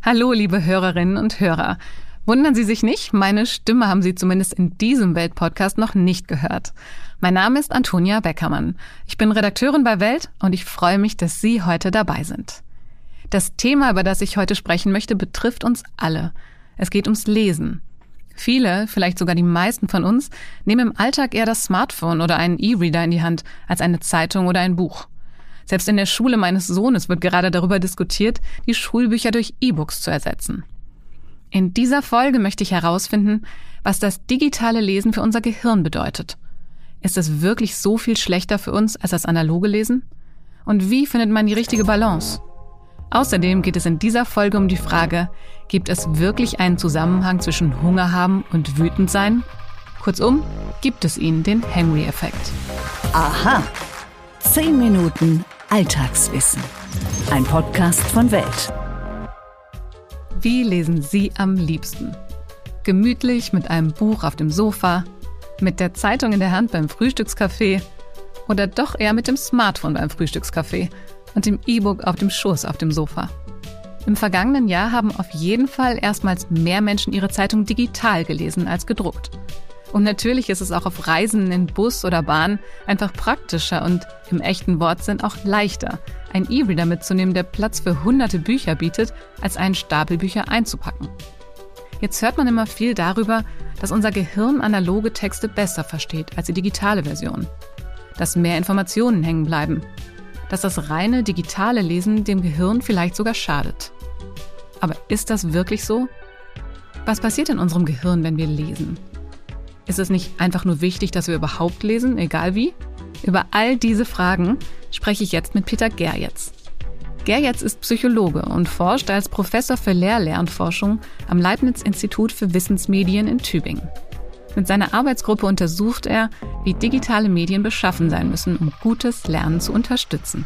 Hallo, liebe Hörerinnen und Hörer. Wundern Sie sich nicht, meine Stimme haben Sie zumindest in diesem Welt-Podcast noch nicht gehört. Mein Name ist Antonia Beckermann. Ich bin Redakteurin bei Welt und ich freue mich, dass Sie heute dabei sind. Das Thema, über das ich heute sprechen möchte, betrifft uns alle. Es geht ums Lesen. Viele, vielleicht sogar die meisten von uns, nehmen im Alltag eher das Smartphone oder einen E-Reader in die Hand als eine Zeitung oder ein Buch. Selbst in der Schule meines Sohnes wird gerade darüber diskutiert, die Schulbücher durch E-Books zu ersetzen. In dieser Folge möchte ich herausfinden, was das digitale Lesen für unser Gehirn bedeutet. Ist es wirklich so viel schlechter für uns als das analoge Lesen? Und wie findet man die richtige Balance? Außerdem geht es in dieser Folge um die Frage, gibt es wirklich einen Zusammenhang zwischen Hunger haben und wütend sein? Kurzum, gibt es ihn, den Hangry-Effekt? Aha! 10 Minuten Alltagswissen. Ein Podcast von Welt. Wie lesen Sie am liebsten? Gemütlich mit einem Buch auf dem Sofa, mit der Zeitung in der Hand beim Frühstückskaffee oder doch eher mit dem Smartphone beim Frühstückskaffee und dem E-Book auf dem Schoß auf dem Sofa? Im vergangenen Jahr haben auf jeden Fall erstmals mehr Menschen ihre Zeitung digital gelesen als gedruckt. Und natürlich ist es auch auf Reisen in Bus oder Bahn einfach praktischer und im echten Wortsinn auch leichter, einen E-Reader mitzunehmen, der Platz für hunderte Bücher bietet, als einen Stapel Bücher einzupacken. Jetzt hört man immer viel darüber, dass unser Gehirn analoge Texte besser versteht als die digitale Version. Dass mehr Informationen hängen bleiben. Dass das reine digitale Lesen dem Gehirn vielleicht sogar schadet. Aber ist das wirklich so? Was passiert in unserem Gehirn, wenn wir lesen? Ist es nicht einfach nur wichtig, dass wir überhaupt lesen, egal wie? Über all diese Fragen spreche ich jetzt mit Peter Gerjetz. Gerjetz ist Psychologe und forscht als Professor für Lehr-Lernforschung am Leibniz-Institut für Wissensmedien in Tübingen. Mit seiner Arbeitsgruppe untersucht er, wie digitale Medien beschaffen sein müssen, um gutes Lernen zu unterstützen.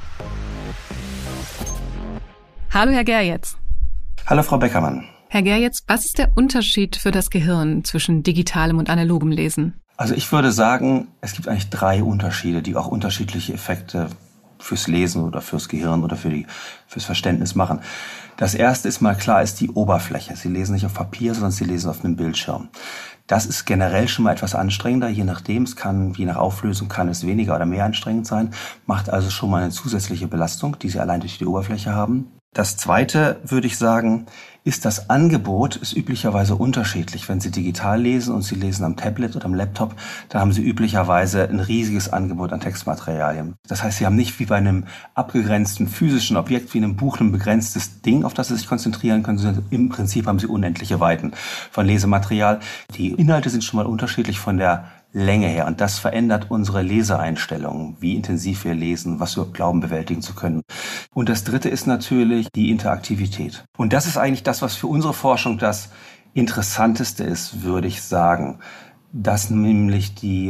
Hallo, Herr Gerjetz. Hallo, Frau Beckermann. Herr Gerjetz, was ist der Unterschied für das Gehirn zwischen digitalem und analogem Lesen? Also ich würde sagen, es gibt eigentlich 3 Unterschiede, die auch unterschiedliche Effekte fürs Lesen oder fürs Gehirn oder fürs Verständnis machen. Das erste ist mal klar, ist die Oberfläche. Sie lesen nicht auf Papier, sondern Sie lesen auf einem Bildschirm. Das ist generell schon mal etwas anstrengender, je nachdem. Je nach Auflösung kann es weniger oder mehr anstrengend sein, macht also schon mal eine zusätzliche Belastung, die Sie allein durch die Oberfläche haben. Das zweite, würde ich sagen, ist das Angebot, ist üblicherweise unterschiedlich. Wenn Sie digital lesen und Sie lesen am Tablet oder am Laptop, dann haben Sie üblicherweise ein riesiges Angebot an Textmaterialien. Das heißt, Sie haben nicht wie bei einem abgegrenzten physischen Objekt, wie einem Buch, ein begrenztes Ding, auf das Sie sich konzentrieren können, sondern im Prinzip haben Sie unendliche Weiten von Lesematerial. Die Inhalte sind schon mal unterschiedlich von der Länge her. Und das verändert unsere Leseeinstellungen, wie intensiv wir lesen, was wir glauben bewältigen zu können. Und das dritte ist natürlich die Interaktivität. Und das ist eigentlich das, was für unsere Forschung das Interessanteste ist, würde ich sagen. Dass nämlich die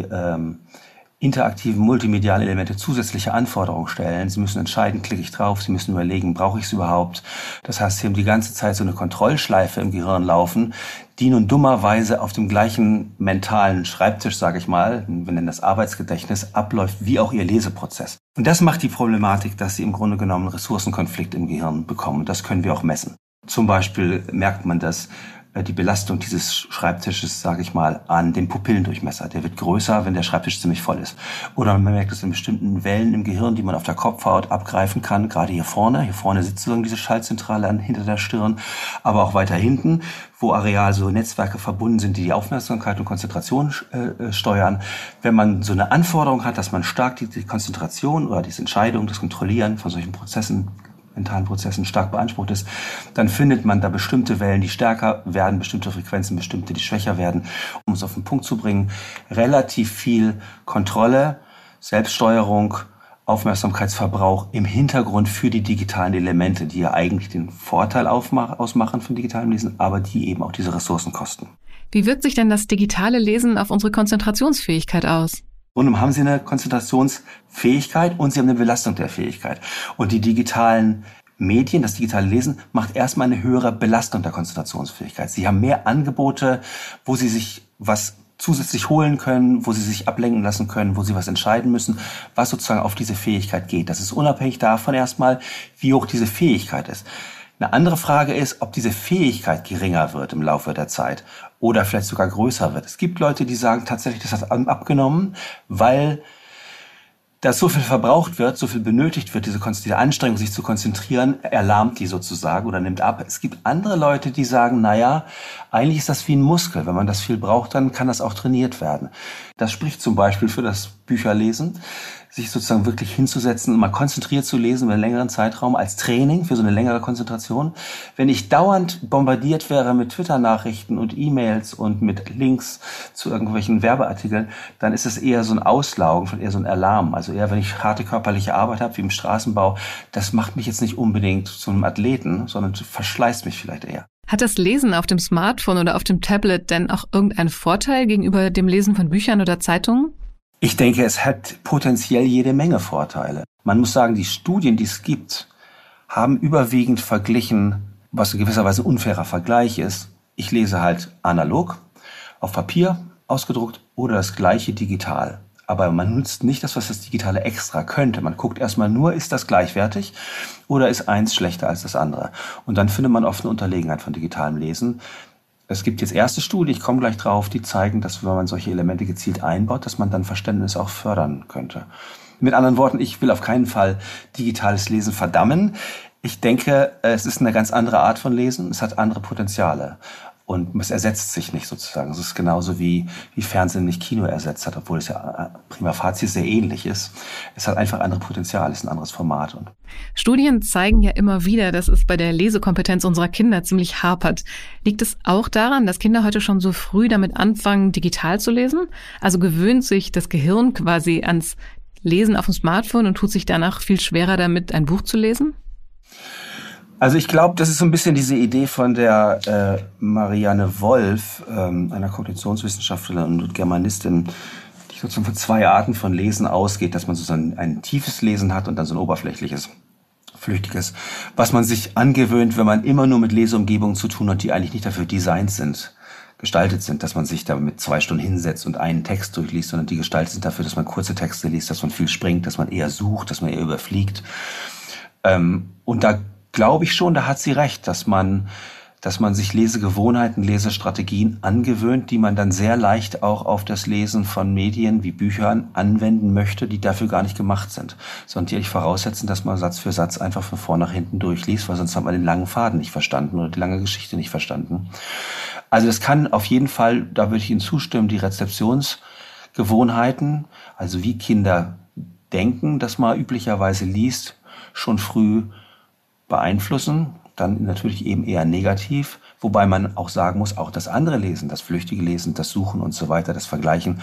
interaktiven multimedialen Elemente zusätzliche Anforderungen stellen. Sie müssen entscheiden, klicke ich drauf, Sie müssen überlegen, brauche ich es überhaupt? Das heißt, Sie haben die ganze Zeit so eine Kontrollschleife im Gehirn laufen, die nun dummerweise auf dem gleichen mentalen Schreibtisch, sage ich mal, wir nennen das Arbeitsgedächtnis, abläuft wie auch Ihr Leseprozess. Und das macht die Problematik, dass Sie im Grunde genommen einen Ressourcenkonflikt im Gehirn bekommen. Das können wir auch messen. Zum Beispiel merkt man das, die Belastung dieses Schreibtisches, sage ich mal, an dem Pupillendurchmesser. Der wird größer, wenn der Schreibtisch ziemlich voll ist. Oder man merkt es in bestimmten Wellen im Gehirn, die man auf der Kopfhaut abgreifen kann, gerade hier vorne. Hier vorne sitzt sozusagen diese Schaltzentrale hinter der Stirn, aber auch weiter hinten, wo areal so Netzwerke verbunden sind, die die Aufmerksamkeit und Konzentration steuern. Wenn man so eine Anforderung hat, dass man stark die Konzentration oder die Entscheidung, das Kontrollieren von solchen mentalen Prozessen stark beansprucht ist, dann findet man da bestimmte Wellen, die stärker werden, bestimmte Frequenzen, bestimmte, die schwächer werden. Um es auf den Punkt zu bringen, relativ viel Kontrolle, Selbststeuerung, Aufmerksamkeitsverbrauch im Hintergrund für die digitalen Elemente, die ja eigentlich den Vorteil ausmachen von digitalem Lesen, aber die eben auch diese Ressourcen kosten. Wie wirkt sich denn das digitale Lesen auf unsere Konzentrationsfähigkeit aus? Und dann haben Sie eine Konzentrationsfähigkeit und Sie haben eine Belastung der Fähigkeit. Und die digitalen Medien, das digitale Lesen, macht erstmal eine höhere Belastung der Konzentrationsfähigkeit. Sie haben mehr Angebote, wo Sie sich was zusätzlich holen können, wo Sie sich ablenken lassen können, wo Sie was entscheiden müssen, was sozusagen auf diese Fähigkeit geht. Das ist unabhängig davon erstmal, wie hoch diese Fähigkeit ist. Eine andere Frage ist, ob diese Fähigkeit geringer wird im Laufe der Zeit oder vielleicht sogar größer wird. Es gibt Leute, die sagen tatsächlich, das hat abgenommen, weil dass so viel verbraucht wird, so viel benötigt wird, diese Anstrengung, sich zu konzentrieren, erlahmt die sozusagen oder nimmt ab. Es gibt andere Leute, die sagen, naja, eigentlich ist das wie ein Muskel. Wenn man das viel braucht, dann kann das auch trainiert werden. Das spricht zum Beispiel für das Bücherlesen, sich sozusagen wirklich hinzusetzen und mal konzentriert zu lesen über einen längeren Zeitraum als Training für so eine längere Konzentration. Wenn ich dauernd bombardiert wäre mit Twitter-Nachrichten und E-Mails und mit Links zu irgendwelchen Werbeartikeln, dann ist es eher so ein Auslaugen, eher so ein Erlahmen. Also eher, wenn ich harte körperliche Arbeit habe, wie im Straßenbau, das macht mich jetzt nicht unbedingt zu einem Athleten, sondern verschleißt mich vielleicht eher. Hat das Lesen auf dem Smartphone oder auf dem Tablet denn auch irgendeinen Vorteil gegenüber dem Lesen von Büchern oder Zeitungen? Ich denke, es hat potenziell jede Menge Vorteile. Man muss sagen, die Studien, die es gibt, haben überwiegend verglichen, was in gewisser Weise ein unfairer Vergleich ist. Ich lese halt analog, auf Papier ausgedruckt oder das gleiche digital. Aber man nutzt nicht das, was das Digitale extra könnte. Man guckt erstmal nur, ist das gleichwertig oder ist eins schlechter als das andere. Und dann findet man oft eine Unterlegenheit von digitalem Lesen. Es gibt jetzt erste Studien, ich komme gleich drauf, die zeigen, dass wenn man solche Elemente gezielt einbaut, dass man dann Verständnis auch fördern könnte. Mit anderen Worten, ich will auf keinen Fall digitales Lesen verdammen. Ich denke, es ist eine ganz andere Art von Lesen, es hat andere Potenziale. Und es ersetzt sich nicht sozusagen. Es ist genauso wie Fernsehen nicht Kino ersetzt hat, obwohl es ja prima facie sehr ähnlich ist. Es hat einfach andere Potenziale, es ist ein anderes Format. Und Studien zeigen ja immer wieder, dass es bei der Lesekompetenz unserer Kinder ziemlich hapert. Liegt es auch daran, dass Kinder heute schon so früh damit anfangen, digital zu lesen? Also gewöhnt sich das Gehirn quasi ans Lesen auf dem Smartphone und tut sich danach viel schwerer damit, ein Buch zu lesen? Also ich glaube, das ist so ein bisschen diese Idee von der Marianne Wolf, einer Kognitionswissenschaftlerin und Germanistin, die sozusagen von zwei Arten von Lesen ausgeht, dass man sozusagen ein tiefes Lesen hat und dann so ein oberflächliches, flüchtiges, was man sich angewöhnt, wenn man immer nur mit Leseumgebungen zu tun hat, die eigentlich nicht dafür designt sind, gestaltet sind, dass man sich da mit 2 Stunden hinsetzt und einen Text durchliest, sondern die gestaltet sind dafür, dass man kurze Texte liest, dass man viel springt, dass man eher sucht, dass man eher überfliegt. Und da glaube ich schon, da hat sie recht, dass man sich Lesegewohnheiten, Lesestrategien angewöhnt, die man dann sehr leicht auch auf das Lesen von Medien wie Büchern anwenden möchte, die dafür gar nicht gemacht sind, sondern die eigentlich voraussetzen, dass man Satz für Satz einfach von vorn nach hinten durchliest, weil sonst hat man den langen Faden nicht verstanden oder die lange Geschichte nicht verstanden. Also das kann auf jeden Fall, da würde ich Ihnen zustimmen, die Rezeptionsgewohnheiten, also wie Kinder denken, dass man üblicherweise liest, schon früh beeinflussen, dann natürlich eben eher negativ, wobei man auch sagen muss, auch das andere Lesen, das flüchtige Lesen, das Suchen und so weiter, das Vergleichen,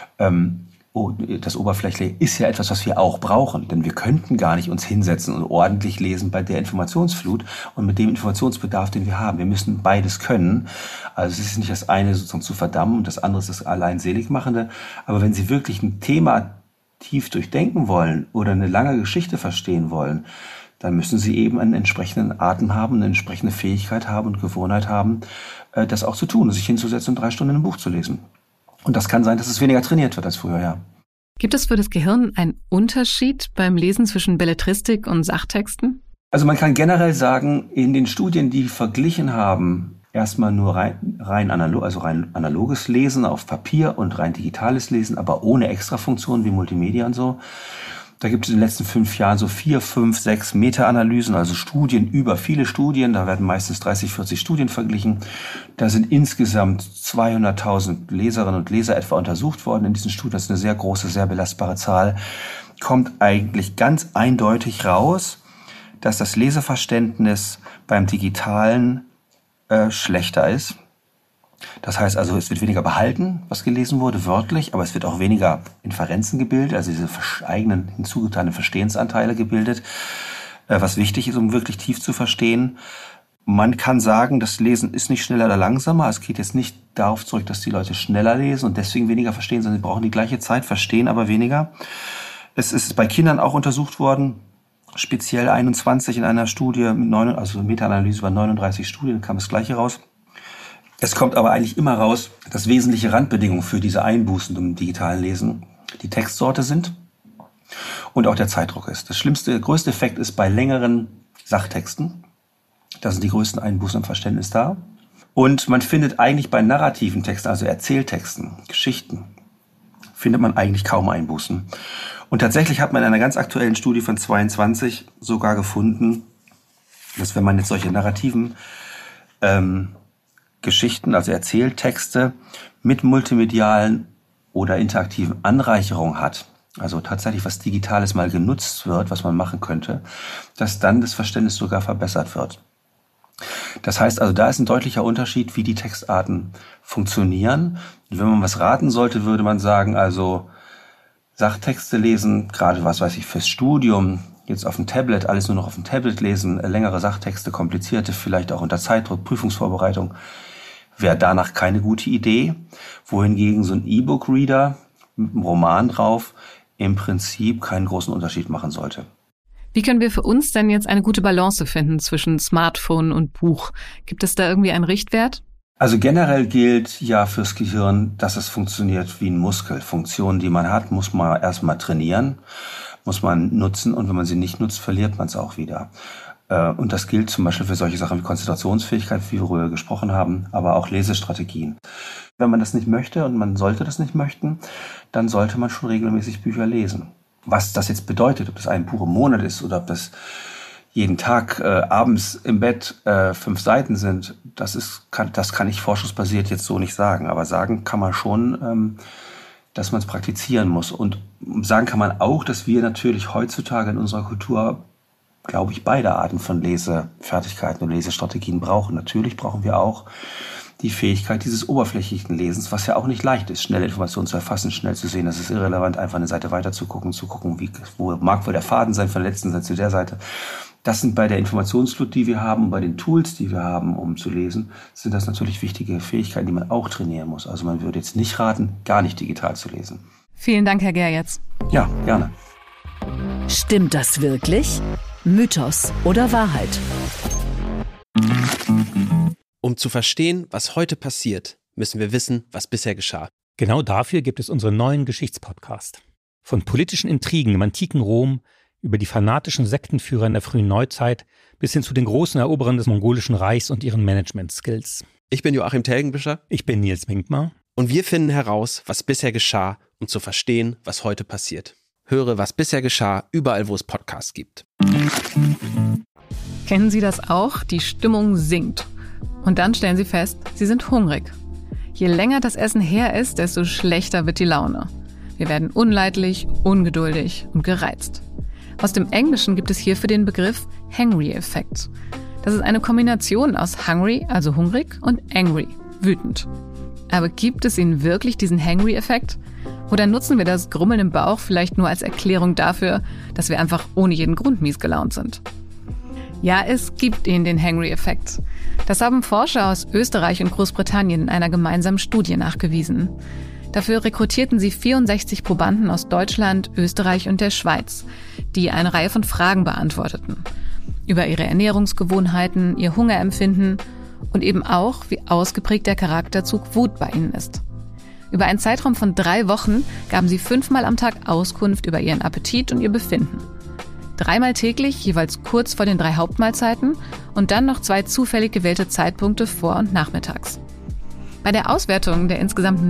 das Oberflächliche ist ja etwas, was wir auch brauchen, denn wir könnten gar nicht uns hinsetzen und ordentlich lesen bei der Informationsflut und mit dem Informationsbedarf, den wir haben. Wir müssen beides können. Also es ist nicht das eine sozusagen zu verdammen und das andere ist das allein Seligmachende, aber wenn Sie wirklich ein Thema tief durchdenken wollen oder eine lange Geschichte verstehen wollen, dann müssen Sie eben einen entsprechenden Atem haben, eine entsprechende Fähigkeit haben und Gewohnheit haben, das auch zu tun, sich hinzusetzen und 3 Stunden ein Buch zu lesen. Und das kann sein, dass es weniger trainiert wird als früher, ja. Gibt es für das Gehirn einen Unterschied beim Lesen zwischen Belletristik und Sachtexten? Also man kann generell sagen, in den Studien, die verglichen haben, erstmal nur rein analoges Lesen auf Papier und rein digitales Lesen, aber ohne Extrafunktionen wie Multimedia und so. Da gibt es in den letzten 5 Jahren so 4, 5, 6 Meta-Analysen, also Studien über viele Studien. Da werden meistens 30, 40 Studien verglichen. Da sind insgesamt 200.000 Leserinnen und Leser etwa untersucht worden in diesen Studien. Das ist eine sehr große, sehr belastbare Zahl. Kommt eigentlich ganz eindeutig raus, dass das Leseverständnis beim Digitalen schlechter ist. Das heißt also, es wird weniger behalten, was gelesen wurde, wörtlich, aber es wird auch weniger Inferenzen gebildet, also diese eigenen hinzugetane Verstehensanteile gebildet, was wichtig ist, um wirklich tief zu verstehen. Man kann sagen, das Lesen ist nicht schneller oder langsamer. Es geht jetzt nicht darauf zurück, dass die Leute schneller lesen und deswegen weniger verstehen, sondern sie brauchen die gleiche Zeit, verstehen aber weniger. Es ist bei Kindern auch untersucht worden, speziell 21 in einer Studie, also eine Meta-Analyse über 39 Studien, kam das Gleiche raus. Es kommt aber eigentlich immer raus, dass wesentliche Randbedingungen für diese Einbußen im digitalen Lesen die Textsorte sind und auch der Zeitdruck ist. Der größte Effekt ist bei längeren Sachtexten. Da sind die größten Einbußen im Verständnis da. Und man findet eigentlich bei narrativen Texten, also Erzähltexten, Geschichten, findet man eigentlich kaum Einbußen. Und tatsächlich hat man in einer ganz aktuellen Studie von 22 sogar gefunden, dass wenn man jetzt solche narrativen Geschichten, also Erzähltexte mit multimedialen oder interaktiven Anreicherungen hat, also tatsächlich was Digitales mal genutzt wird, was man machen könnte, dass dann das Verständnis sogar verbessert wird. Das heißt also, da ist ein deutlicher Unterschied, wie die Textarten funktionieren. Und wenn man was raten sollte, würde man sagen, also Sachtexte lesen, gerade was weiß ich, fürs Studium, jetzt auf dem Tablet, alles nur noch auf dem Tablet lesen, längere Sachtexte, komplizierte, vielleicht auch unter Zeitdruck, Prüfungsvorbereitung, wäre danach keine gute Idee. Wohingegen so ein E-Book-Reader mit einem Roman drauf im Prinzip keinen großen Unterschied machen sollte. Wie können wir für uns denn jetzt eine gute Balance finden zwischen Smartphone und Buch? Gibt es da irgendwie einen Richtwert? Also generell gilt ja fürs Gehirn, dass es funktioniert wie ein Muskel. Funktionen, die man hat, muss man erstmal trainieren, muss man nutzen und wenn man sie nicht nutzt, verliert man es auch wieder. Und das gilt zum Beispiel für solche Sachen wie Konzentrationsfähigkeit, wie wir darüber gesprochen haben, aber auch Lesestrategien. Wenn man das nicht möchte und man sollte das nicht möchten, dann sollte man schon regelmäßig Bücher lesen. Was das jetzt bedeutet, ob das ein Buch im Monat ist oder ob das jeden Tag abends im Bett 5 Seiten sind, das kann ich forschungsbasiert jetzt so nicht sagen. Aber sagen kann man schon, dass man es praktizieren muss. Und sagen kann man auch, dass wir natürlich heutzutage in unserer Kultur, glaube ich, beide Arten von Lesefertigkeiten und Lesestrategien brauchen. Natürlich brauchen wir auch die Fähigkeit dieses oberflächlichen Lesens, was ja auch nicht leicht ist, schnelle Informationen zu erfassen, schnell zu sehen. Das ist irrelevant, einfach eine Seite weiter zu gucken, wo mag wohl der Faden sein von der letzten Seite zu der Seite. Das sind bei der Informationsflut, die wir haben, und bei den Tools, die wir haben, um zu lesen, sind das natürlich wichtige Fähigkeiten, die man auch trainieren muss. Also man würde jetzt nicht raten, gar nicht digital zu lesen. Vielen Dank, Herr Gerjetz. Ja, gerne. Stimmt das wirklich? Mythos oder Wahrheit? Um zu verstehen, was heute passiert, müssen wir wissen, was bisher geschah. Genau dafür gibt es unseren neuen Geschichtspodcast. Von politischen Intrigen im antiken Rom über die fanatischen Sektenführer in der frühen Neuzeit bis hin zu den großen Eroberern des mongolischen Reichs und ihren Management-Skills. Ich bin Joachim Telgenbischer. Ich bin Nils Minkmar. Und wir finden heraus, was bisher geschah, um zu verstehen, was heute passiert. Höre, was bisher geschah, überall, wo es Podcasts gibt. Kennen Sie das auch? Die Stimmung sinkt. Und dann stellen Sie fest, Sie sind hungrig. Je länger das Essen her ist, desto schlechter wird die Laune. Wir werden unleidlich, ungeduldig und gereizt. Aus dem Englischen gibt es hierfür den Begriff Hangry-Effekt. Das ist eine Kombination aus hungry, also hungrig, und angry, wütend. Aber gibt es ihn wirklich, diesen Hangry-Effekt? Oder nutzen wir das Grummeln im Bauch vielleicht nur als Erklärung dafür, dass wir einfach ohne jeden Grund mies gelaunt sind? Ja, es gibt ihn, den Hangry-Effekt. Das haben Forscher aus Österreich und Großbritannien in einer gemeinsamen Studie nachgewiesen. Dafür rekrutierten sie 64 Probanden aus Deutschland, Österreich und der Schweiz, die eine Reihe von Fragen beantworteten. Über ihre Ernährungsgewohnheiten, ihr Hungerempfinden und eben auch, wie ausgeprägt der Charakterzug Wut bei ihnen ist. Über einen Zeitraum von 3 Wochen gaben sie 5-mal am Tag Auskunft über ihren Appetit und ihr Befinden. 3-mal täglich, jeweils kurz vor den 3 Hauptmahlzeiten und dann noch 2 zufällig gewählte Zeitpunkte vor- und nachmittags. Bei der Auswertung der insgesamt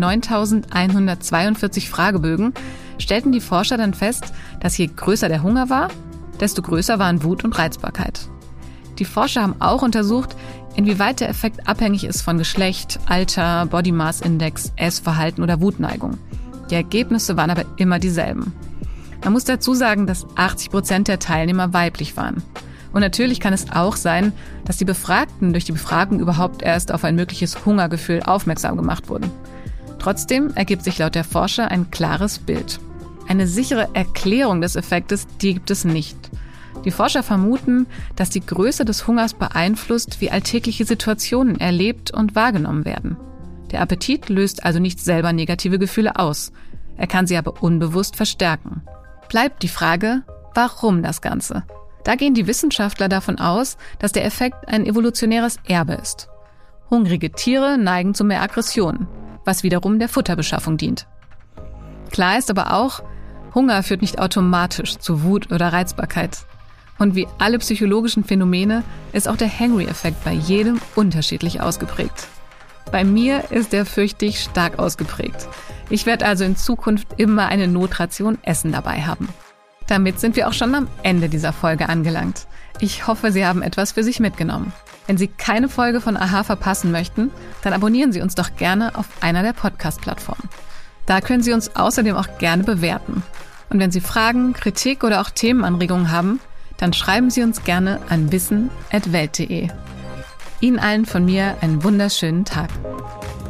9.142 Fragebögen stellten die Forscher dann fest, dass je größer der Hunger war, desto größer waren Wut und Reizbarkeit. Die Forscher haben auch untersucht, inwieweit der Effekt abhängig ist von Geschlecht, Alter, Body Mass Index, Essverhalten oder Wutneigung. Die Ergebnisse waren aber immer dieselben. Man muss dazu sagen, dass 80% der Teilnehmer weiblich waren. Und natürlich kann es auch sein, dass die Befragten durch die Befragung überhaupt erst auf ein mögliches Hungergefühl aufmerksam gemacht wurden. Trotzdem ergibt sich laut der Forscher ein klares Bild. Eine sichere Erklärung des Effektes, die gibt es nicht. Die Forscher vermuten, dass die Größe des Hungers beeinflusst, wie alltägliche Situationen erlebt und wahrgenommen werden. Der Appetit löst also nicht selber negative Gefühle aus. Er kann sie aber unbewusst verstärken. Bleibt die Frage, warum das Ganze? Da gehen die Wissenschaftler davon aus, dass der Effekt ein evolutionäres Erbe ist. Hungrige Tiere neigen zu mehr Aggression, was wiederum der Futterbeschaffung dient. Klar ist aber auch, Hunger führt nicht automatisch zu Wut oder Reizbarkeit. Und wie alle psychologischen Phänomene ist auch der Hangry-Effekt bei jedem unterschiedlich ausgeprägt. Bei mir ist er, fürchte ich, stark ausgeprägt. Ich werde also in Zukunft immer eine Notration Essen dabei haben. Damit sind wir auch schon am Ende dieser Folge angelangt. Ich hoffe, Sie haben etwas für sich mitgenommen. Wenn Sie keine Folge von AHA verpassen möchten, dann abonnieren Sie uns doch gerne auf einer der Podcast-Plattformen. Da können Sie uns außerdem auch gerne bewerten. Und wenn Sie Fragen, Kritik oder auch Themenanregungen haben, dann schreiben Sie uns gerne an wissen@welt.de. Ihnen allen von mir einen wunderschönen Tag.